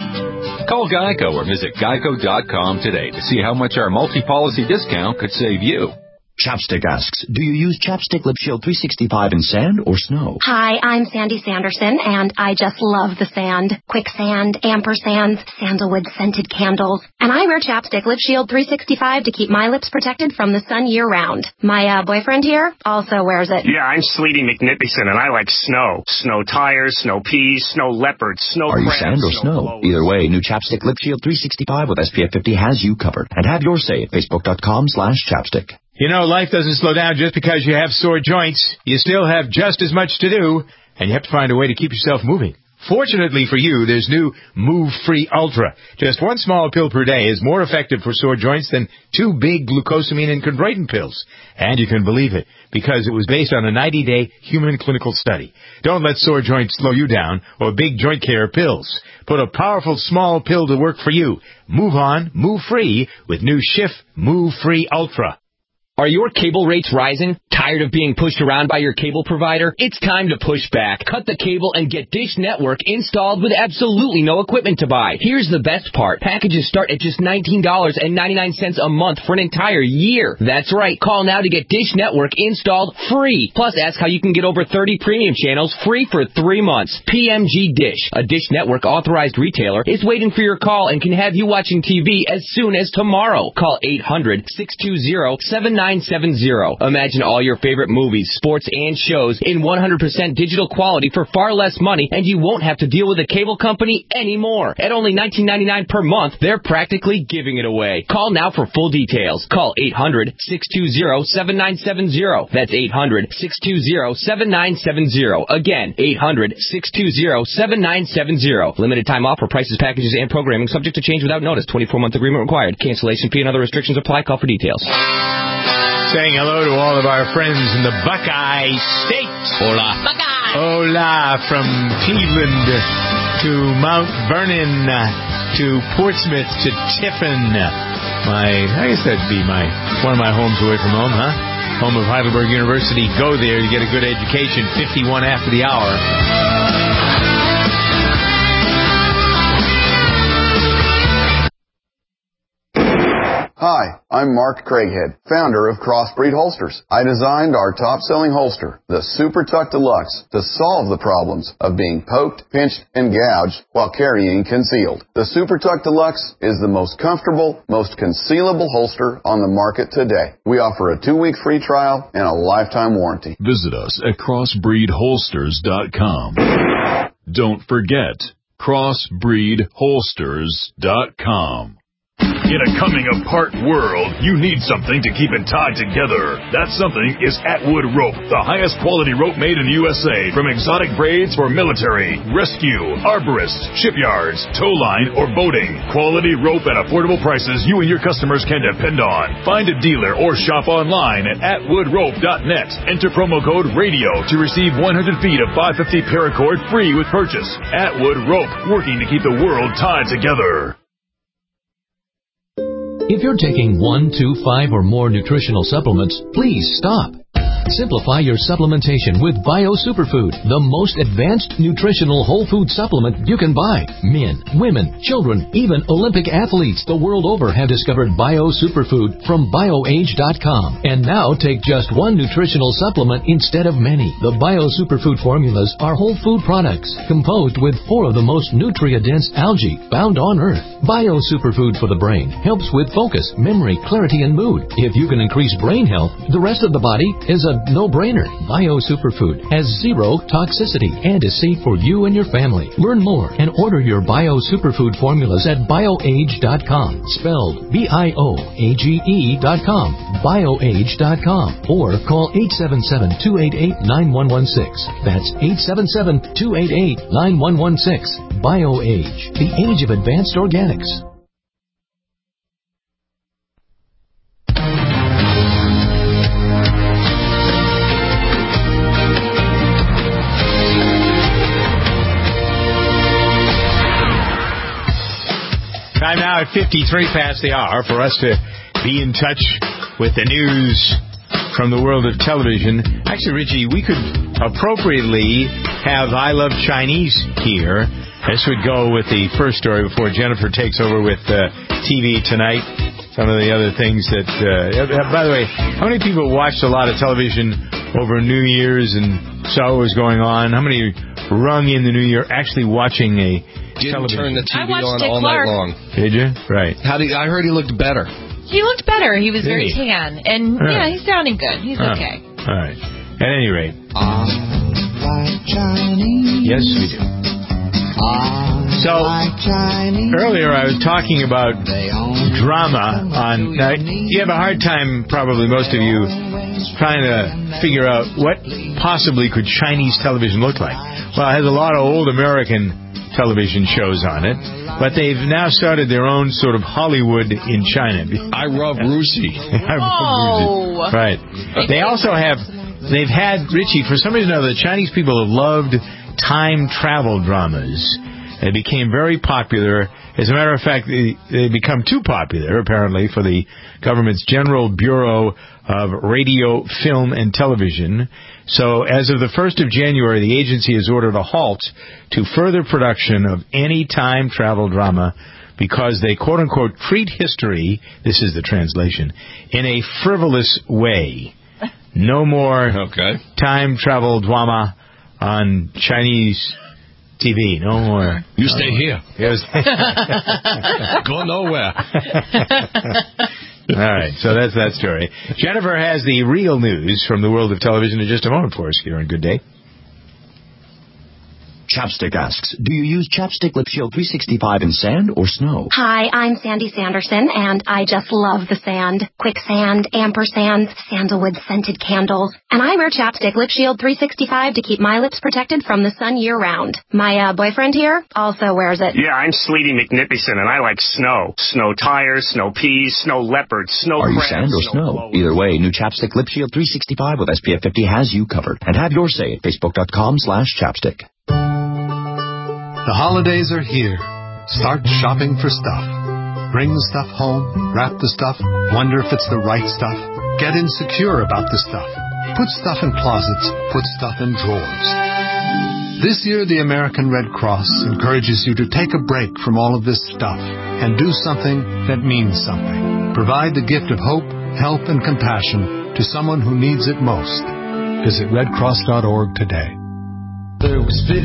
Call Geico or visit Geico dot com today to see how much our multi-policy discount could save you. Chapstick asks, do you use Chapstick Lip Shield three sixty-five in sand or snow? Hi, I'm Sandy Sanderson, and I just love the sand. Quicksand, ampersands, sandalwood scented candles. And I wear Chapstick Lip Shield three sixty-five to keep my lips protected from the sun year-round. My uh, boyfriend here also wears it. Yeah, I'm Sleety McNippison, and I like snow. Snow tires, snow peas, snow leopards, snow Are you crabs, sand or snow? snow Either way, new Chapstick Lip Shield three sixty-five with S P F fifty has you covered. And have your say at Facebook dot com slash chapstick. You know, life doesn't slow down just because you have sore joints. You still have just as much to do, and you have to find a way to keep yourself moving. Fortunately for you, there's new Move Free Ultra. Just one small pill per day is more effective for sore joints than two big glucosamine and chondroitin pills. And you can believe it, because it was based on a ninety-day human clinical study. Don't let sore joints slow you down or big joint care pills. Put a powerful small pill to work for you. Move on, move free with new Schiff Move Free Ultra. Are your cable rates rising? Tired of being pushed around by your cable provider? It's time to push back. Cut the cable and get Dish Network installed with absolutely no equipment to buy. Here's the best part. Packages start at just nineteen ninety-nine a month for an entire year. That's right. Call now to get Dish Network installed free. Plus, ask how you can get over thirty premium channels free for three months. P M G Dish, a Dish Network authorized retailer, is waiting for your call and can have you watching T V as soon as tomorrow. Call eight hundred, six two zero, seven nine seven zero. Imagine all your favorite movies, sports, and shows in one hundred percent digital quality for far less money, and you won't have to deal with a cable company anymore. At only nineteen ninety-nine per month, they're practically giving it away. Call now for full details. Call eight hundred, six two zero, seven nine seven zero. That's eight hundred, six two zero, seven nine seven zero. Again, eight hundred, six two zero, seven nine seven zero. Limited time offer, prices, packages, and programming subject to change without notice. twenty-four month agreement required. Cancellation fee and other restrictions apply. Call for details. Saying hello to all of our friends in the Buckeye State. Hola. Buckeye. Hola, from Cleveland to Mount Vernon to Portsmouth to Tiffin. My, I guess that'd be my one of my homes away from home, huh? Home of Heidelberg University. Go there to get a good education. fifty-one after the hour. Hi, I'm Mark Craighead, founder of Crossbreed Holsters. I designed our top-selling holster, the Super Tuck Deluxe, to solve the problems of being poked, pinched, and gouged while carrying concealed. The Super Tuck Deluxe is the most comfortable, most concealable holster on the market today. We offer a two-week free trial and a lifetime warranty. Visit us at crossbreed holsters dot com. Don't forget, crossbreed holsters dot com. In a coming-apart world, you need something to keep it tied together. That something is Atwood Rope, the highest quality rope made in the U S A. From exotic braids for military, rescue, arborists, shipyards, tow line, or boating. Quality rope at affordable prices you and your customers can depend on. Find a dealer or shop online at atwood rope dot net. Enter promo code RADIO to receive one hundred feet of five fifty paracord free with purchase. Atwood Rope, working to keep the world tied together. If you're taking one, two, five, or more nutritional supplements, please stop. Simplify your supplementation with Bio Superfood, the most advanced nutritional whole food supplement you can buy. Men, women, children, even Olympic athletes the world over have discovered Bio Superfood from bio age dot com. And now take just one nutritional supplement instead of many. The Bio Superfood formulas are whole food products composed with four of the most nutrient-dense algae found on Earth. Bio Superfood for the brain helps with focus, memory, clarity, and mood. If you can increase brain health, the rest of the body is a no-brainer. Bio Superfood has zero toxicity and is safe for you and your family. Learn more and order your Bio Superfood formulas at bio age dot com, spelled B I O A G E dot com, bio age dot com, or call eight seven seven, two eight eight, nine one one six. That's eight seven seven, two eight eight, nine one one six. BioAge, the age of advanced organics. Time now at fifty-three past the hour for us to be in touch with the news from the world of television. Actually, Richie, we could appropriately have I Love Chinese here. This would go with the first story before Jennifer takes over with uh, T V Tonight. Some of the other things that... Uh, by the way, how many people watched a lot of television over New Year's and saw what was going on? How many rung in the New Year actually watching a Didn't television? turn the T V I watched on Dick all Clark. night long. Did you? Right. How did I heard he looked better. He looked better. He was Did very he? tan. And, Right. yeah, he's sounding good. He's Oh. okay. All right. At any rate. Yes, we do. So, earlier I was talking about drama on... Now, you have a hard time, probably most of you, trying to figure out what possibly could Chinese television look like. Well, it has a lot of old American television shows on it, but they've now started their own sort of Hollywood in China. I Love Rusi. Oh. Right. They also have... They've had, Richie, for some reason or other, the Chinese people have loved time travel dramas. They became very popular. As a matter of fact, they, they become too popular, apparently, for the government's General Bureau of Radio, Film, and Television. So as of the first of January, the agency has ordered a halt to further production of any time travel drama because they, quote-unquote, treat history, this is the translation, in a frivolous way. No more okay. time travel drama on Chinese T V. No more. You no stay more. here. Yes. Go nowhere. All right, so that's that story. Jennifer has the real news from the world of television in just a moment for us here on Good Day. Chapstick asks, do you use Chapstick Lip Shield three sixty-five in sand or snow? Hi, I'm Sandy Sanderson, and I just love the sand. Quicksand, ampersands, sandalwood scented candles. And I wear Chapstick Lip Shield three sixty-five to keep my lips protected from the sun year-round. My uh, boyfriend here also wears it. Yeah, I'm Sleety McNippison, and I like snow. Snow tires, snow peas, snow leopards, snow Are you crabs, sand or snow? blows. Either way, new Chapstick Lip Shield three sixty-five with S P F fifty has you covered. And have your say at facebook.com slash chapstick. The holidays are here. Start shopping for stuff. Bring the stuff home, wrap the stuff, wonder if it's the right stuff. Get insecure about the stuff. Put stuff in closets, put stuff in drawers. This year, the American Red Cross encourages you to take a break from all of this stuff. and do something that means something. Provide the gift of hope, help, and compassion to someone who needs it most. Visit red cross dot org today. All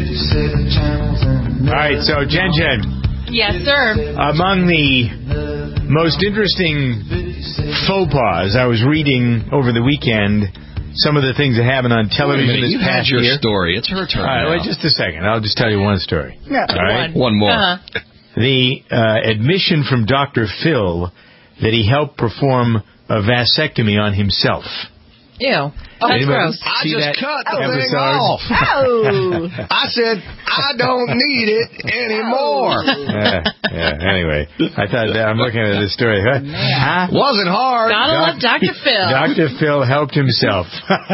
right, so Jen Jen. Yes, sir. Among the most interesting faux pas I was reading over the weekend, some of the things that happened on television this you past had your year. story. It's her turn. All right, now. wait just a second. I'll just tell you one story. Yeah, all right? One more. Uh-huh. The uh, admission from Doctor Phil that he helped perform a vasectomy on himself. Ew. Oh, that's Anybody gross. I see just that cut the episode? thing off. Oh. I said, I don't need it anymore. yeah, yeah, anyway, I thought that, I'm looking at this story. Huh? Huh? Wasn't hard. Gotta love Doctor Phil. Doctor Phil helped himself.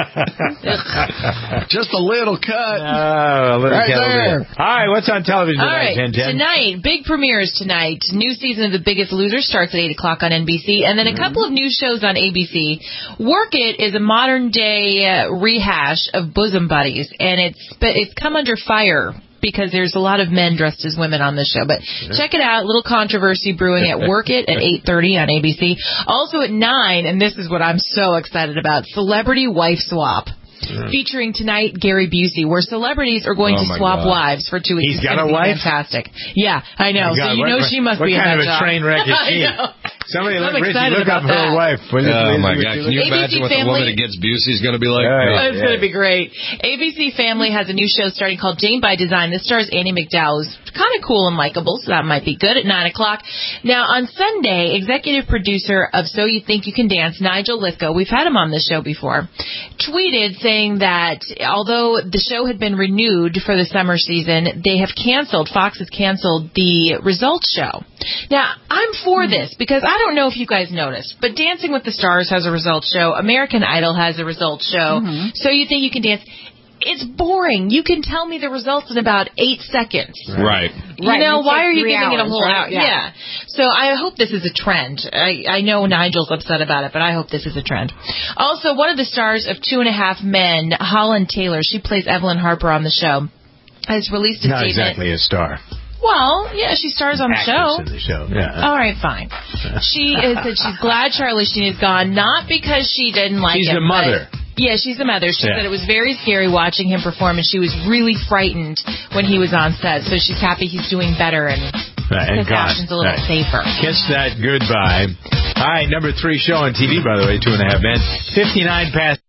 Just a little cut. Oh, a little Right cut over there. there. All right, what's on television All tonight, right, Jen Jen? tonight, big premieres tonight. New season of The Biggest Loser starts at eight o'clock on N B C, and then a couple of new shows on A B C. Work It is a modern-day uh, rehash of Bosom Buddies, and it's it's come under fire because there's a lot of men dressed as women on this show. But check it out. Little controversy brewing at Work It at eight thirty on A B C. Also at nine, and this is what I'm so excited about, Celebrity Wife Swap. Yeah. Featuring tonight Gary Busey, where celebrities are going oh to swap God. wives for two weeks. He's it's got a be wife? Fantastic. Yeah, I know. Oh so you what, know what, she must what be in kind that of a job. train wreck is she? I know. Somebody I'm look, Richie, look up about her that. wife. Will you Oh, please? my God. Can you A B C imagine what the Family- woman against Busey is going to be like? Yeah, Oh, it's yeah. going to be great. A B C Family has a new show starting called Jane by Design. This stars Annie McDowell, who's kind of cool and likable, so that might be good at nine o'clock. Now, on Sunday, executive producer of So You Think You Can Dance, Nigel Lythgoe, we've had him on this show before, tweeted saying that although the show had been renewed for the summer season, they have canceled, Fox has canceled the results show. Now, I'm for this because I don't know if you guys noticed, but Dancing with the Stars has a results show. American Idol has a results show. Mm-hmm. So You Think You Can Dance. It's boring. You can tell me the results in about eight seconds. Right. You Right. know, It why takes are you three giving it a hours, whole right? hour? Yeah. Yeah. So I hope this is a trend. I, I know Nigel's upset about it, but I hope this is a trend. Also, one of the stars of Two and a Half Men, Holland Taylor, she plays Evelyn Harper on the show, has released a Not statement. exactly a star. Well, yeah, she stars on the show. In the show. Yeah. All right, fine. She is said she's glad Charlie Sheen is gone, not because she didn't like She's him. the mother. But, yeah, she's the mother. She Yeah. said it was very scary watching him perform, and she was really frightened when he was on set. So she's happy he's doing better and Right, and his gone. action's a little Right. safer. Kiss that goodbye. All right, number three show on T V, by the way, Two and a Half Men. fifty-nine past.